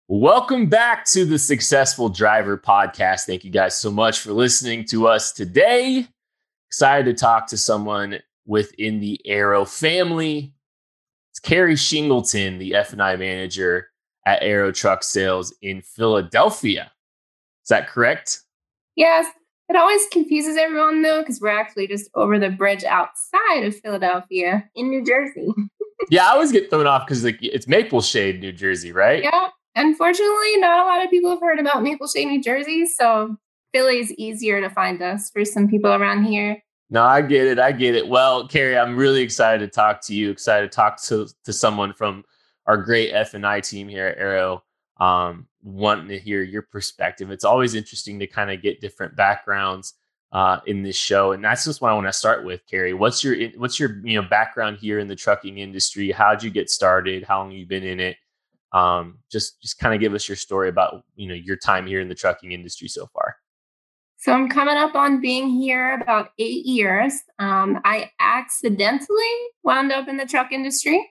Welcome back to the Successful Driver Podcast. Thank you guys so much for listening to us today. Excited to talk to someone within the Aero family. It's Carrie Shingleton, the F&I manager at Aero Truck Sales in Philadelphia. Is that correct? Yes. It always confuses everyone, though, because we're actually just over the bridge outside of Philadelphia in New Jersey. Yeah, I always get thrown off because it's Maple Shade, New Jersey, right? Yeah. Unfortunately, not a lot of people have heard about Maple Shade, New Jersey. So Philly is easier to find us for some people around here. No, I get it. Well, Carrie, I'm really excited to talk to you. Excited to talk to someone from our great F&I team here at Aero. Wanting to hear your perspective. It's always interesting to kind of get different backgrounds in this show, and that's just what I want to start with. Carrie, what's your background here in the trucking industry? How'd you get started? How long have you been in it? Just kind of give us your story about your time here in the trucking industry so far. So I'm coming up on being here about 8 years. I accidentally wound up in the truck industry.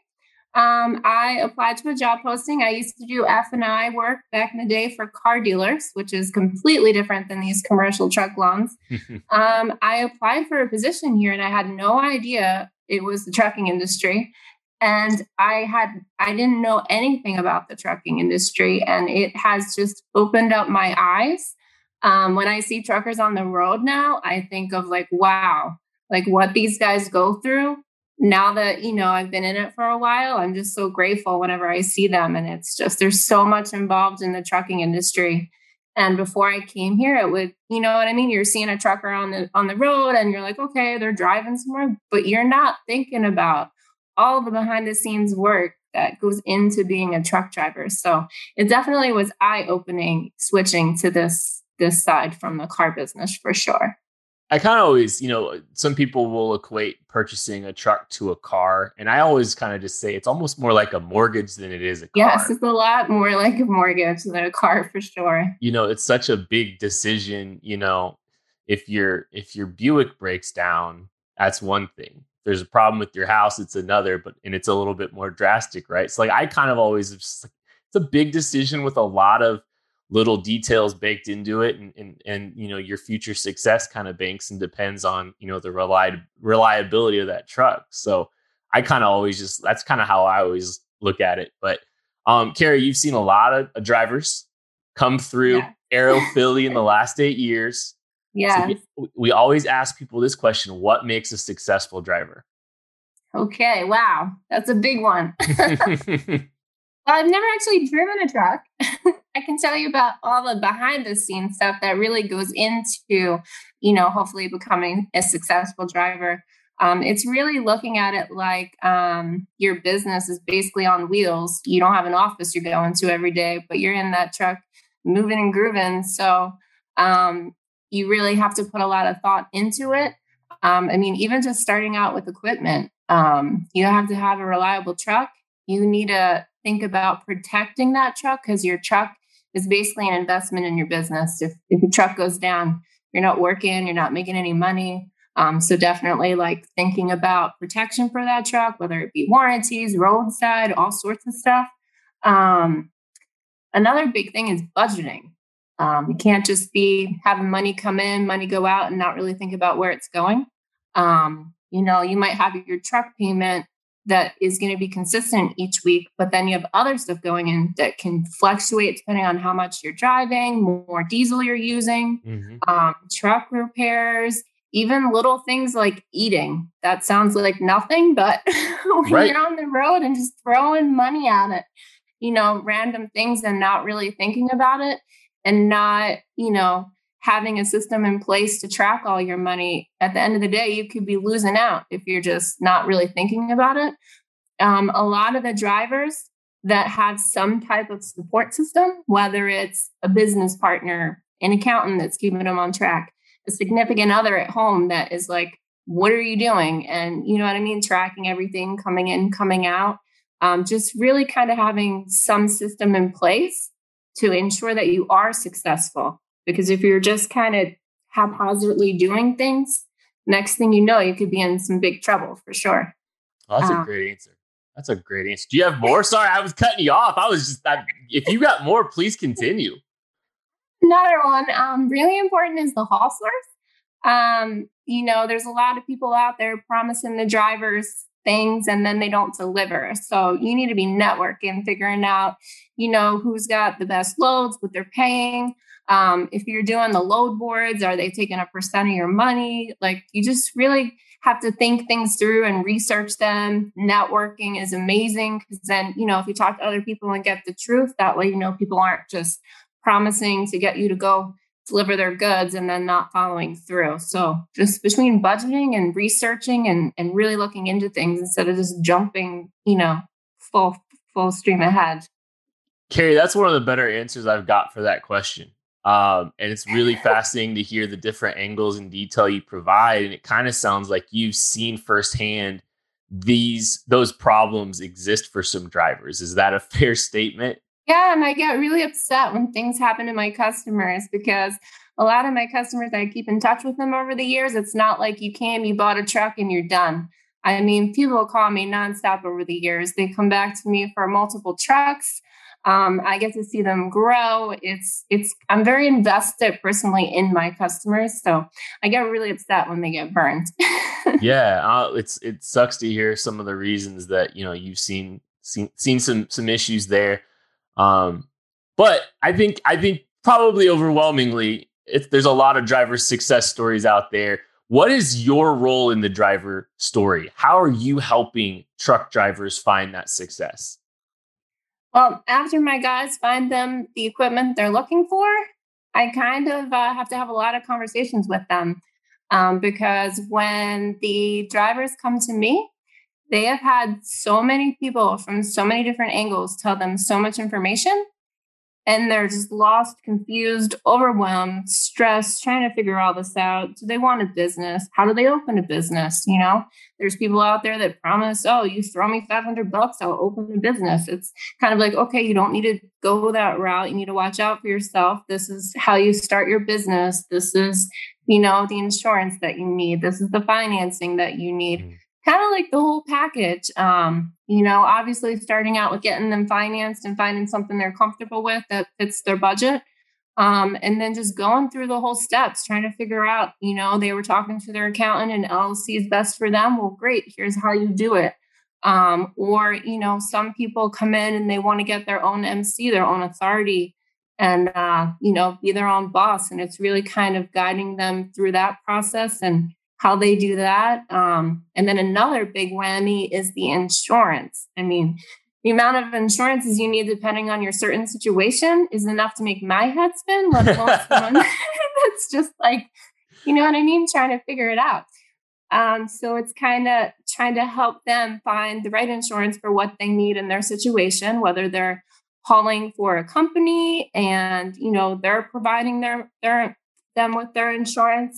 I applied to a job posting. I used to do F&I work back in the day for car dealers, which is completely different than these commercial truck loans. I applied for a position here and I had no idea it was the trucking industry. And I didn't know anything about the trucking industry, and it has just opened up my eyes. When I see truckers on the road now, I think of wow, what these guys go through. Now that, I've been in it for a while, I'm just so grateful whenever I see them. And it's just, there's so much involved in the trucking industry. And before I came here, it would, you know what I mean? You're seeing a trucker on the road and you're like, okay, they're driving somewhere, but you're not thinking about all the behind the scenes work that goes into being a truck driver. So it definitely was eye-opening switching to this side from the car business for sure. I kind of always, some people will equate purchasing a truck to a car. And I always kind of just say it's almost more like a mortgage than it is a car. Yes, it's a lot more like a mortgage than a car for sure. It's such a big decision. If your Buick breaks down, that's one thing. If there's a problem with your house, it's another, and it's a little bit more drastic, right? So I kind of always just it's a big decision with a lot of little details baked into it, and your future success kind of banks and depends on the reliability of that truck. So I kind of always that's kind of how I always look at it. But Carrie, you've seen a lot of drivers come through Aero Philly in the last 8 years. Yeah. So we always ask people this question: what makes a successful driver? Okay, wow, that's a big one. Well, I've never actually driven a truck. I can tell you about all the behind the scenes stuff that really goes into, hopefully becoming a successful driver. It's really looking at it like your business is basically on wheels. You don't have an office you're going to every day, but you're in that truck moving and grooving. So you really have to put a lot of thought into it. Even just starting out with equipment, you have to have a reliable truck. You need to think about protecting that truck because your truck is basically an investment in your business. If your truck goes down, you're not working, you're not making any money. So definitely thinking about protection for that truck, whether it be warranties, roadside, all sorts of stuff. Another big thing is budgeting. You can't just be having money come in, money go out and not really think about where it's going. You might have your truck payment that is going to be consistent each week, but then you have other stuff going in that can fluctuate depending on how much you're driving, more diesel you're using, truck repairs, even little things like eating. That sounds like nothing, but when you're on the road and just throwing money at it, random things and not really thinking about it and not, having a system in place to track all your money, at the end of the day, you could be losing out if you're just not really thinking about it. A lot of the drivers that have some type of support system, whether it's a business partner, an accountant that's keeping them on track, a significant other at home that is like, what are you doing? And you know what I mean? Tracking everything coming in, coming out, just really kind of having some system in place to ensure that you are successful. Because if you're just kind of haphazardly doing things, next thing you know, you could be in some big trouble for sure. Well, that's a great answer. That's a great answer. Do you have more? Sorry, I was cutting you off. If you got more, please continue. Another one, really important is the hustlers. There's a lot of people out there promising the drivers things and then they don't deliver. So you need to be networking, figuring out, who's got the best loads, what they're paying. If you're doing the load boards, are they taking a percent of your money? Like, you just really have to think things through and research them. Networking is amazing because then, if you talk to other people and get the truth, that way, people aren't just promising to get you to go deliver their goods and then not following through. So just between budgeting and researching and really looking into things instead of just jumping, full stream ahead. Carrie, that's one of the better answers I've got for that question. And it's really fascinating to hear the different angles and detail you provide. And it kind of sounds like you've seen firsthand those problems exist for some drivers. Is that a fair statement? Yeah, and I get really upset when things happen to my customers because a lot of my customers, I keep in touch with them over the years. It's not like you bought a truck and you're done. I mean, people call me nonstop over the years. They come back to me for multiple trucks. I get to see them grow. I'm very invested personally in my customers. So I get really upset when they get burned. Yeah. It sucks to hear some of the reasons that, you've seen some issues there. But I think probably overwhelmingly, there's a lot of driver success stories out there. What is your role in the driver story? How are you helping truck drivers find that success? Well, after my guys find them the equipment they're looking for, I kind of have to have a lot of conversations with them because when the drivers come to me, they have had so many people from so many different angles tell them so much information, and they're just lost, confused, overwhelmed, stressed, trying to figure all this out. Do they want a business? How do they open a business? There's people out there that promise, oh, you throw me $500, I'll open a business. It's kind of like, okay, you don't need to go that route. You need to watch out for yourself. This is how you start your business. This is, the insurance that you need. This is the financing that you need. Mm-hmm. Kind of like the whole package, obviously starting out with getting them financed and finding something they're comfortable with that fits their budget. And then just going through the whole steps, trying to figure out, they were talking to their accountant and LLC is best for them. Well, great. Here's how you do it. Or some people come in and they want to get their own MC, their own authority and, be their own boss. And it's really kind of guiding them through that process and how they do that. And then another big whammy is the insurance. I mean, the amount of insurances you need, depending on your certain situation, is enough to make my head spin, let alone someone that's just like, you know what I mean? Trying to figure it out. So it's kind of trying to help them find the right insurance for what they need in their situation, whether they're hauling for a company and, they're providing them with their insurance.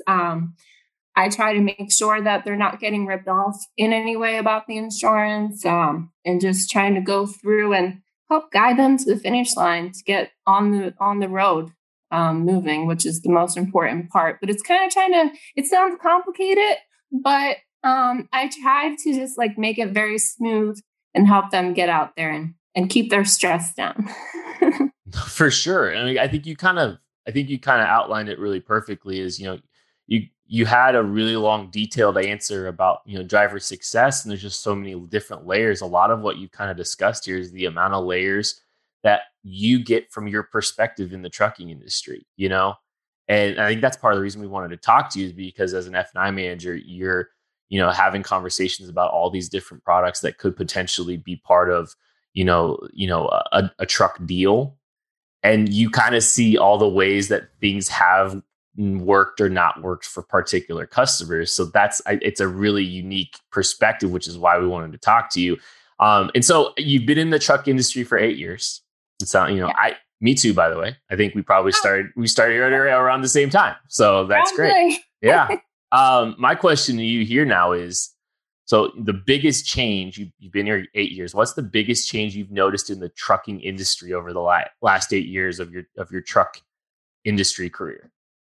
I try to make sure that they're not getting ripped off in any way about the insurance, and just trying to go through and help guide them to the finish line to get on the road moving, which is the most important part. But it's kind of it sounds complicated, but I try to just like make it very smooth and help them get out there and keep their stress down. For sure. I mean, I think you kind of outlined it really perfectly. Is you had a really long, detailed answer about, driver success. And there's just so many different layers. A lot of what you kind of discussed here is the amount of layers that you get from your perspective in the trucking industry, And I think that's part of the reason we wanted to talk to you is because as an F&I manager, you're, having conversations about all these different products that could potentially be part of, a truck deal. And you kind of see all the ways that things have worked or not worked for particular customers. So it's a really unique perspective, which is why we wanted to talk to you. And so you've been in the truck industry for 8 years. It's me too, by the way. I think we probably started around the same time. So that's great. Yeah. My question to you here now is, so the biggest change, you've been here 8 years. What's the biggest change you've noticed in the trucking industry over the last 8 years of your truck industry career?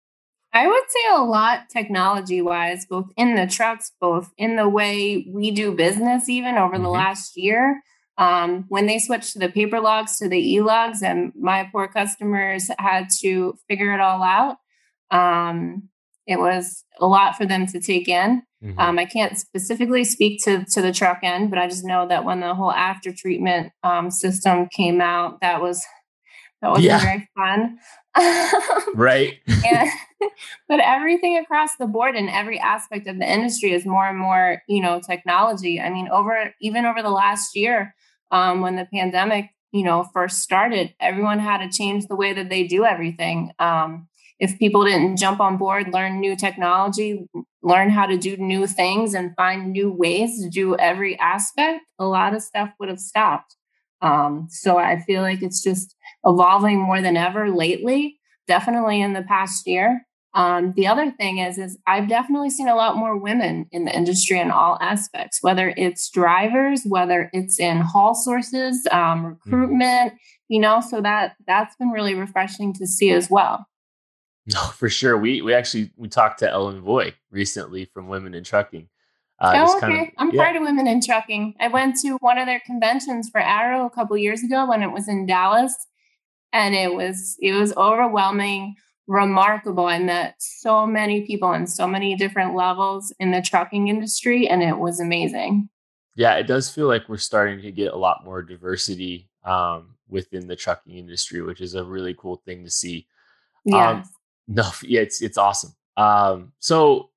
I would say a lot technology wise, both in the trucks, both in the way we do business, even over the Hmm. last year. When they switched to the paper logs to the e-logs, and my poor customers had to figure it all out. Um, it was a lot for them to take in. Hmm. I can't specifically speak to the truck end, but I just know that when the whole after treatment system came out, that wasn't Yeah. very fun. Right. And but everything across the board in every aspect of the industry is more and more, technology. I mean, over the last year, when the pandemic, first started, everyone had to change the way that they do everything. If people didn't jump on board, learn new technology, learn how to do new things, and find new ways to do every aspect, a lot of stuff would have stopped. So I feel like it's just evolving more than ever lately, definitely in the past year. The other thing is I've definitely seen a lot more women in the industry in all aspects, whether it's drivers, whether it's in haul sources, Hmm. recruitment, so that's been really refreshing to see as well. No, for sure. We talked to Ellen Voy recently from Women in Trucking. Just Oh, kind of okay. I'm yeah. part of Women in Trucking. I went to one of their conventions for Arrow a couple years ago when it was in Dallas, and it was overwhelming, remarkable. I met so many people in so many different levels in the trucking industry, and it was amazing. Yeah, it does feel like we're starting to get a lot more diversity within the trucking industry, which is a really cool thing to see. Um, Yes. no, yeah, it's awesome. So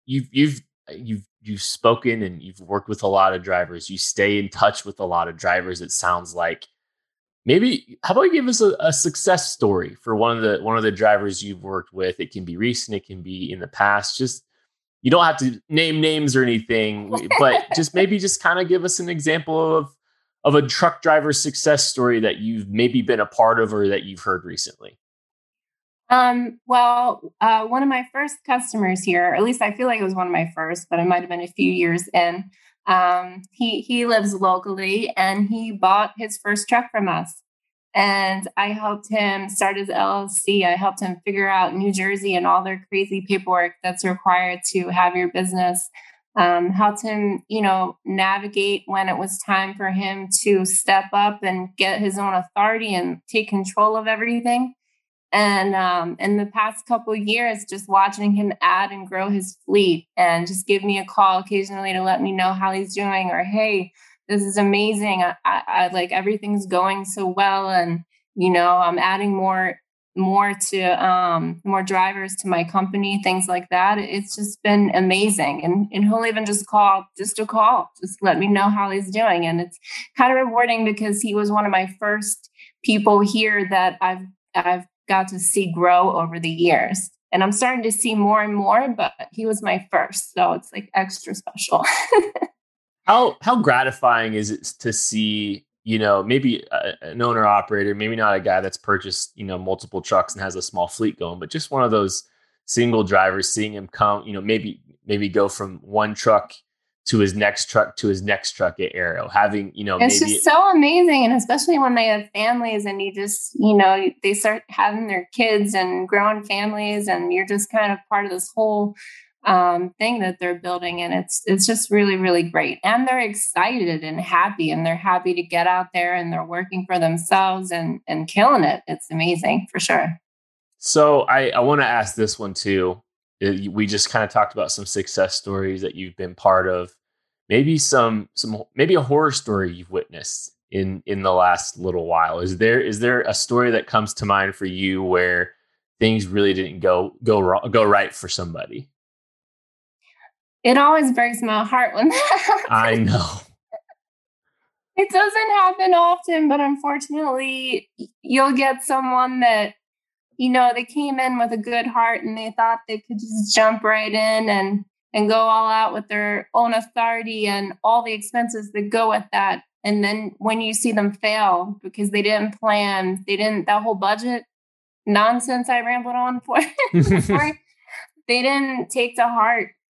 you've spoken and you've worked with a lot of drivers. You stay in touch with a lot of drivers. It sounds like maybe how about you give us a success story for one of the drivers you've worked with? It can be recent, it can be in the past. Just you don't have to name names or anything, but just kind of give us an example of a truck driver success story that you've maybe been a part of or that you've heard recently. Well, one of my first customers here, or at least I feel like it was one of my first, but it might have been a few years in. He lives locally, and he bought his first truck from us. And I helped him start his LLC. I helped him figure out New Jersey and all their crazy paperwork that's required to have your business. Helped him, navigate when it was time for him to step up and get his own authority and take control of everything. And in the past couple of years, just watching him add and grow his fleet, and just give me a call occasionally to let me know how he's doing, or hey, this is amazing. I like everything's going so well, and I'm adding more drivers to my company, things like that. It's just been amazing, and he'll even just call, just let me know how he's doing, and it's kind of rewarding because he was one of my first people here that I've got to see grow over the years. And I'm starting to see more and more, but he was my first. So it's like extra special. How gratifying is it to see, maybe an owner operator, maybe not a guy that's purchased, multiple trucks and has a small fleet going, but just one of those single drivers, seeing him come, maybe go from one truck to his next truck to his next truck at Arrow, having, It's just maybe so amazing. And especially when they have families, and you just, they start having their kids and growing families, and you're just kind of part of this whole thing that they're building. And it's just really, really great. And they're excited and happy, and they're happy to get out there, and they're working for themselves and killing it. It's amazing for sure. So I want to ask this one too. We just kind of talked about some success stories that you've been part of. Maybe maybe a horror story you've witnessed in the last little while. Is there a story that comes to mind for you where things really didn't go right for somebody? It always breaks my heart when that I happens. know. It doesn't happen often, but unfortunately, you'll get someone that, they came in with a good heart, and they thought they could just jump right in and go all out with their own authority and all the expenses that go with that. And then when you see them fail because they didn't plan, that whole budget nonsense I rambled on for before, they didn't take to heart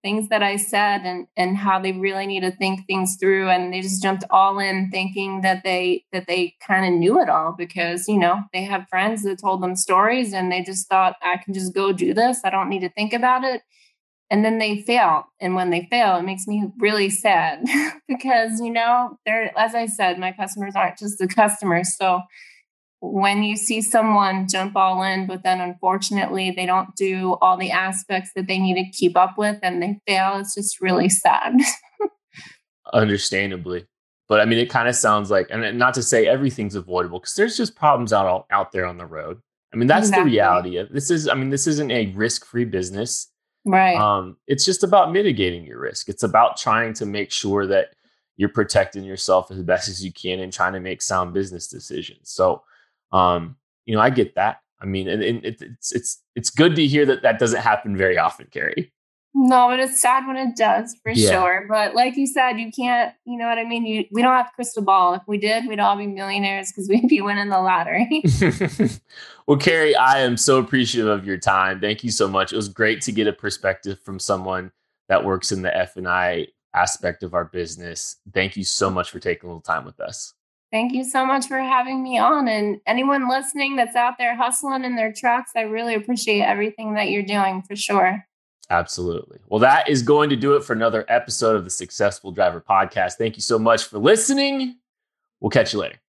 things that I said and how they really need to think things through. And they just jumped all in thinking that they kind of knew it all because, they have friends that told them stories and they just thought, I can just go do this. I don't need to think about it. And then they fail. And when they fail, it makes me really sad because, they're, as I said, my customers aren't just the customers. So when you see someone jump all in, but then unfortunately they don't do all the aspects that they need to keep up with and they fail, it's just really sad. Understandably. But I mean, it kind of sounds like, and not to say everything's avoidable because there's just problems out there on the road. I mean, that's Exactly. the reality of this this isn't a risk-free business. Right. It's just about mitigating your risk. It's about trying to make sure that you're protecting yourself as best as you can and trying to make sound business decisions. So, I get that. I mean, and it's good to hear that doesn't happen very often, Carrie. No, but it's sad when it does, for Yeah. sure. But like you said, you can't, you know what I mean? We don't have a crystal ball. If we did, we'd all be millionaires because we'd be winning the lottery. Well, Carrie, I am so appreciative of your time. Thank you so much. It was great to get a perspective from someone that works in the F&I aspect of our business. Thank you so much for taking a little time with us. Thank you so much for having me on. And anyone listening that's out there hustling in their trucks, I really appreciate everything that you're doing for sure. Absolutely. Well, that is going to do it for another episode of the Successful Driver Podcast. Thank you so much for listening. We'll catch you later.